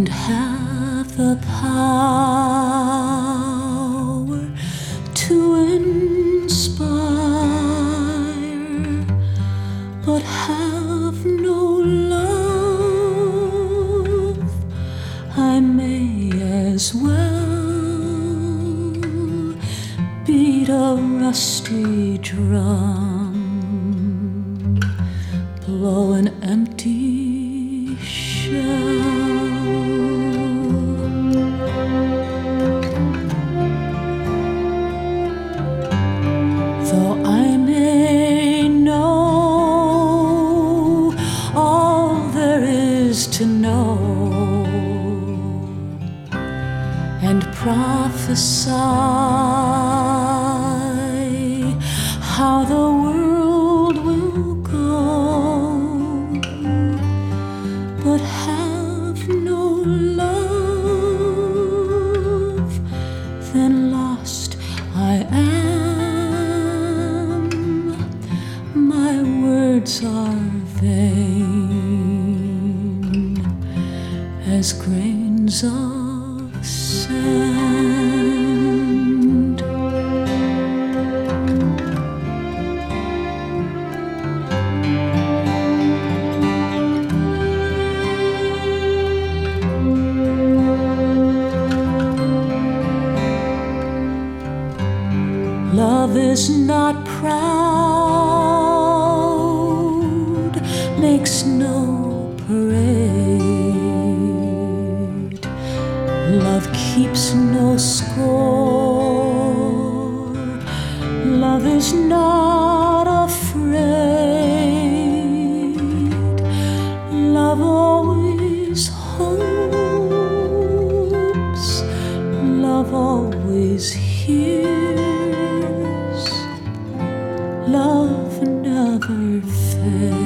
and have the power to inspire, but have no love, I may as well beat a rusty drum, blow an empty shell. Though I may know all there is to know, and prophesy how the world will go, but have no love, then lost I am. My words are vain as grains of sand. Love is not proud, makes no parade. Love keeps no score. Love is not afraid. Love always hopes. Love always hears. Love never fails.